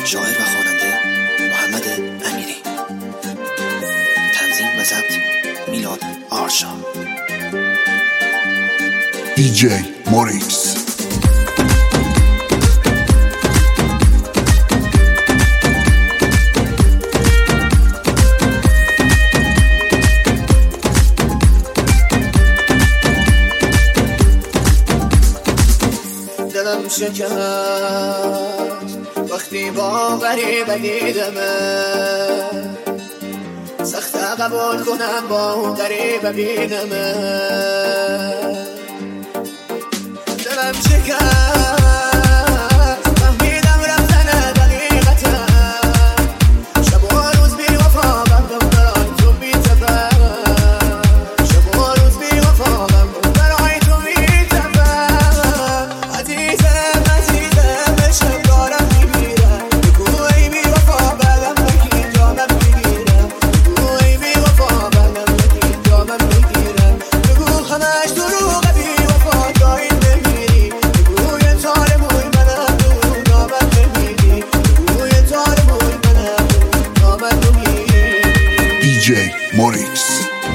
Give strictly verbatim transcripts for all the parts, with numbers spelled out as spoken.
شاعر و خواننده محمد امیری. تنظیم و ضبط میلاد آرشا. دی جی موریکس. دلم شکست وقتی با غریبه دیدمه، سخت قبول کنم با اون غریبه بیدمه. دلم شکست فهمیدم رفتن دقیقته، شب و روز بی وفا بردم برای تو بی تفه، شب و روز بی وفا بردم برای تو بی تفه. عزیزم عزیزم عشق دارم میمیرم، بگو ای بی وفا بلم بگی جامم میگیرم، بگو ای بی وفا بلم بگی جامم میگیرم. بگو همش دروغه بی وفا جایی نمیری، بگو یه تار موی منم بگو جامم نمیری، بگو یه تار موی منم بگو جامم نمیری. دی جی موریکس.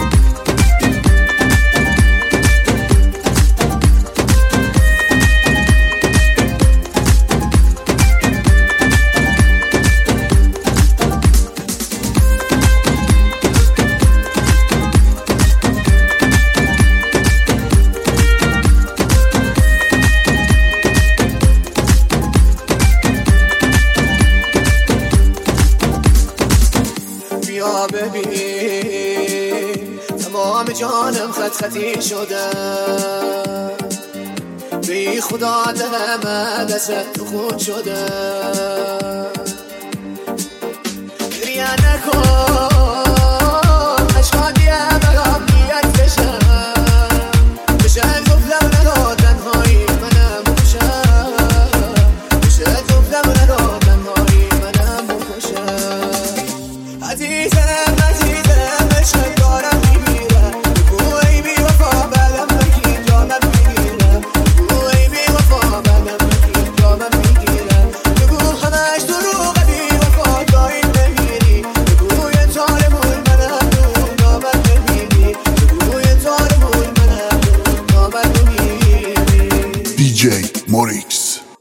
بیا ببین تمام جانم خط خطی شده، بی خدا دلم دست تو خود شده.